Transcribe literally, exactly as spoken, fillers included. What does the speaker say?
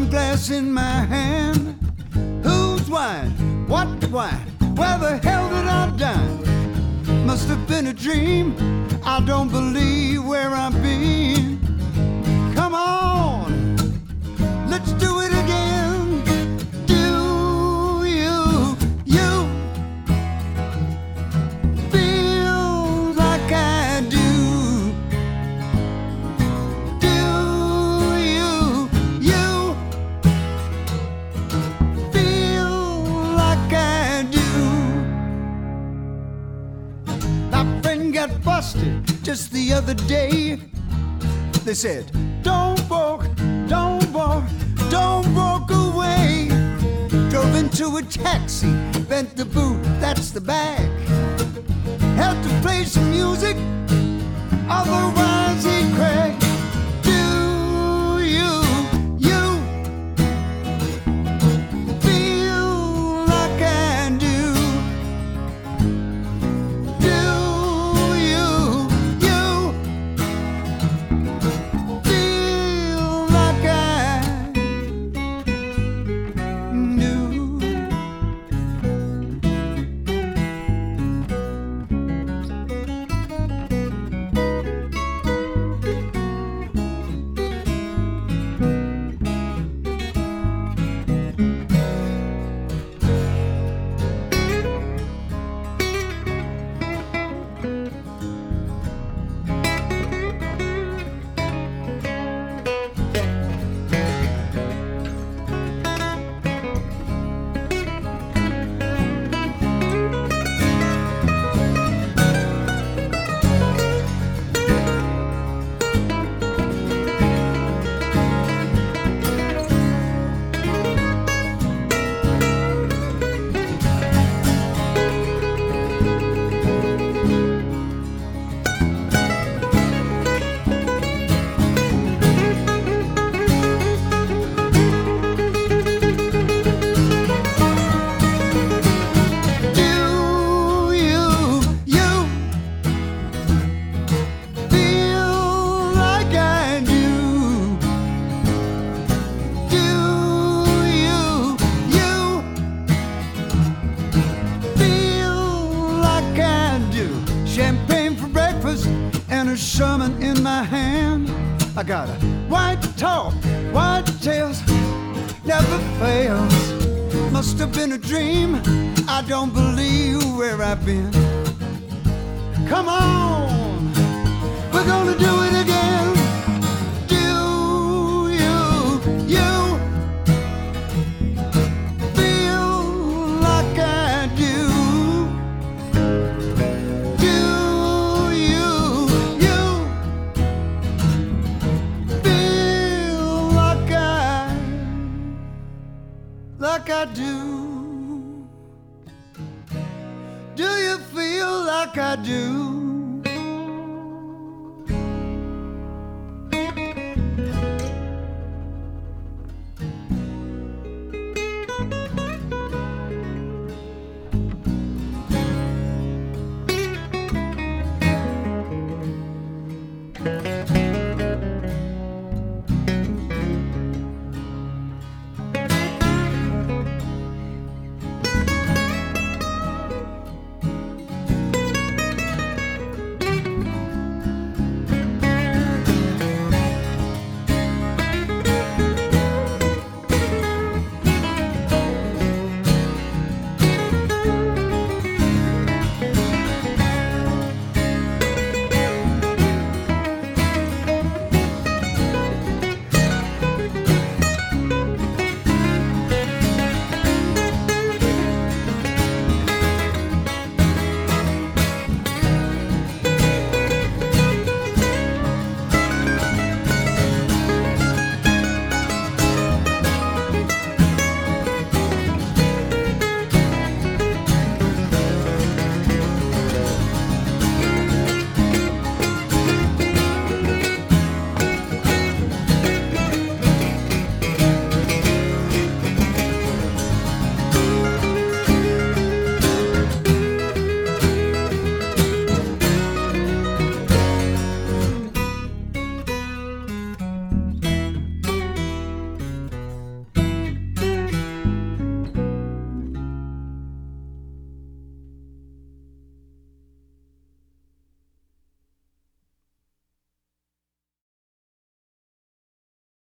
wine glass in my hand. Whose wine? What wine? Where the hell did I dine? Must have been a dream. I don't believe where I've been. Come on, let's do it again. Do you, you feel like I do? Do you, you feel like I do? My friend got busted just the other day. They said, don't walk, don't walk, don't walk away. Drove into a taxi, bent the boot, that's the bag. Had to play some music, otherwise he'd crack. Do you, you feel like I do? Do you, you feel like I do? Champagne for breakfast and a Sherman in my hand. I got a white top, white tails, never fails. Must have been a dream. I don't believe where I've been. Come on, we're gonna do it again. Do you, you feel like I do? Do you, you feel like I, like I do? Do you feel like I do?